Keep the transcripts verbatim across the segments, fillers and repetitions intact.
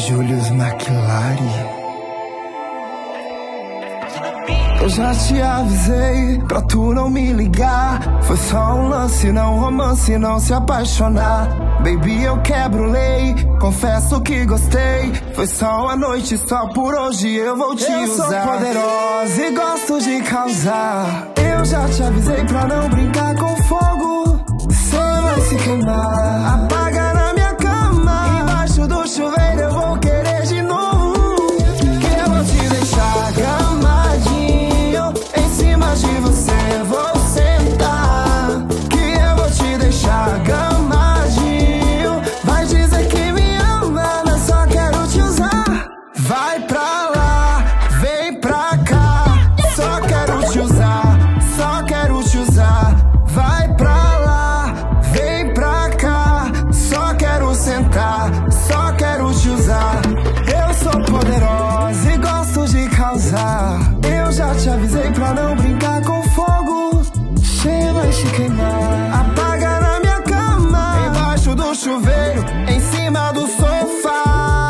Julius McLaren. Eu já te avisei pra tu não me ligar. Foi só um lance, não romance, não se apaixonar. Baby, eu quebro lei, confesso que gostei. Foi só uma noite, só por hoje eu vou te eu usar. Eu sou poderosa e gosto de causar. Eu já te avisei pra não brincar com fogo. Cê vai se queimar. Apaga na minha cama, embaixo do chuveiro eu vou querer de novo. Que eu vou te deixar gamadinho, em cima de você vou sentar. Que eu vou te deixar gamadinho. Vai dizer que me ama, mas só quero te usar. Vai pra lá, vem pra cá. Só quero te usar, só quero te usar. Vai pra lá, vem pra cá. Só quero sentar, só quero te usar. Eu sou poderosa e gosto de causar. Eu já te avisei pra não brincar com fogo. Cheio vai te queimar. Apaga na minha cama, embaixo do chuveiro, em cima do sofá.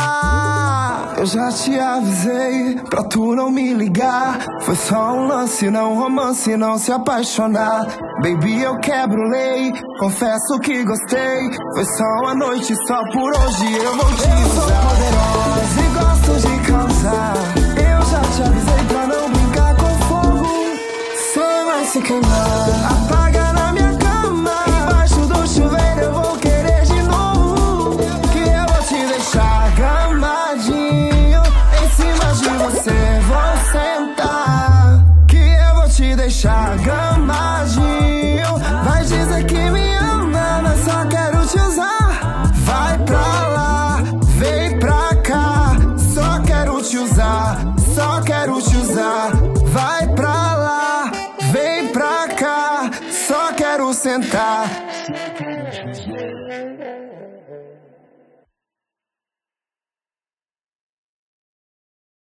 Eu já te avisei pra tu não me ligar. Foi só um lance, não romance, não se apaixonar. Baby, eu quebro lei, confesso que gostei. Foi só uma noite, só por hoje eu vou te eu usar. Sou poderosa e gosto de causar. Eu já te avisei pra não brincar com fogo. Cê vai se queimar. Apaga na minha cama, embaixo do chuveiro eu vou querer de novo. Que eu vou te deixar gamadinho, em cima de você vou sentar. Que eu vou te deixar gamadinho. Vai dizer que me ama, mas só quero te usar. Vai pra lá, vem pra cá. Só quero te usar, só quero te usar. Vai pra lá, vem pra cá. Só quero sentar.